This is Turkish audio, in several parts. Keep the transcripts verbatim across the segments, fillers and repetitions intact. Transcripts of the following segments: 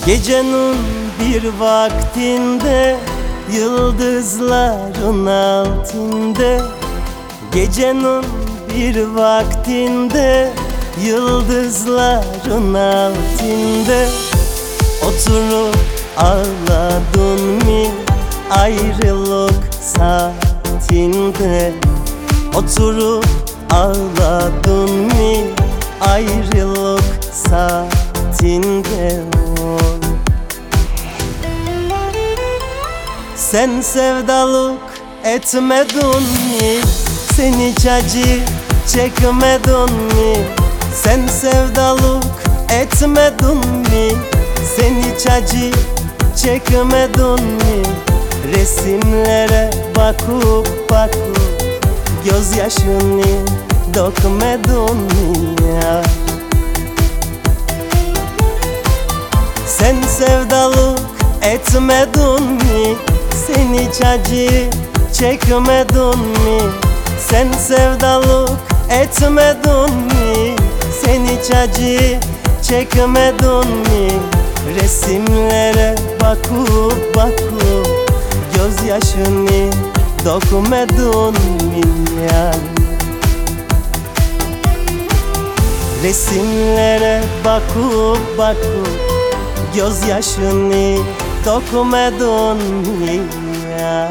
Gecenin bir vaktinde, yıldızların altında. Gecenin bir vaktinde, yıldızların altında. Oturup ağladın mı ayrılık saatinde? Oturup ağladın mı ayrılık saatinde? Sen sevdalık etmedin mi? Sen hiç acı çekmedin mi? Sen sevdalık etmedin mi? Sen hiç acı çekmedin mi? Resimlere bakıp bakıp gözyaşını dökmedin mi ya? Sen sevdalık etmedin mi? Sen hiç acı çekmedin mi? Sen sevdalık etmedin mi? Sen hiç acı çekmedin mi? Resimlere bakıp bakıp gözyaşını dökmedin mi ya? Resimlere bakıp bakıp gözyaşını dökmedin mi ya?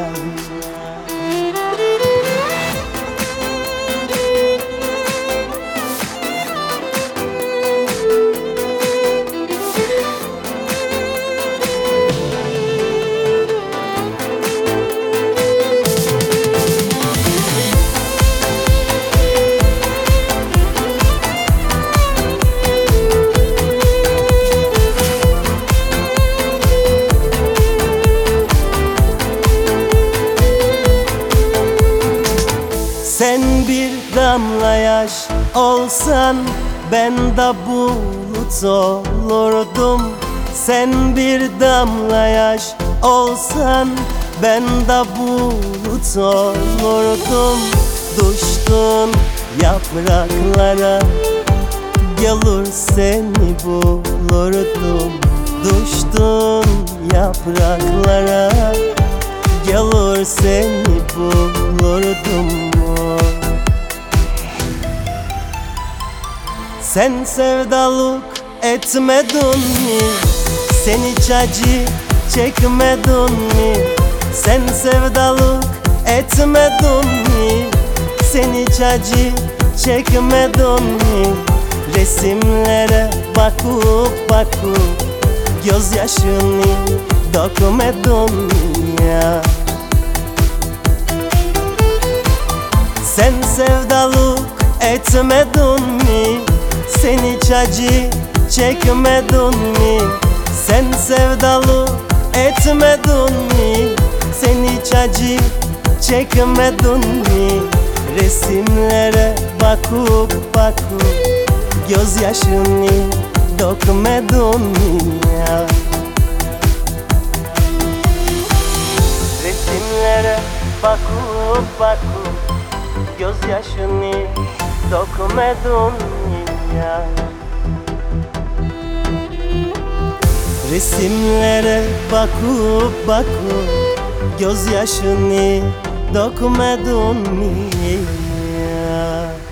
Sen bir damla yaş olsan ben de bulut olurdum. Sen bir damla yaş olsan ben de bulut olurdum. Düştün yapraklara, gelir seni bulurdum. Düştün yapraklara, gelir seni bulurdum. Sen sevdalık etmedin mi? Sen hiç acı çekmedin mi? Sen sevdalık etmedin mi? Sen hiç acı çekmedin mi? Resimlere bakıp bakıp gözyaşını dökmedin mi ya? Sen sevdalık etmedin mi? Sen hiç acı çekmedin mi? Sen sevdalık etmedin mi? Sen hiç acı çekmedin mi? Resimlere bakıp bakıp gözyaşını dökmedin mi ya? Resimlere bakıp bakıp gözyaşını dökmedin mi ya? Resimlere bakıp bakıp gözyaşını dökmedin mi ya?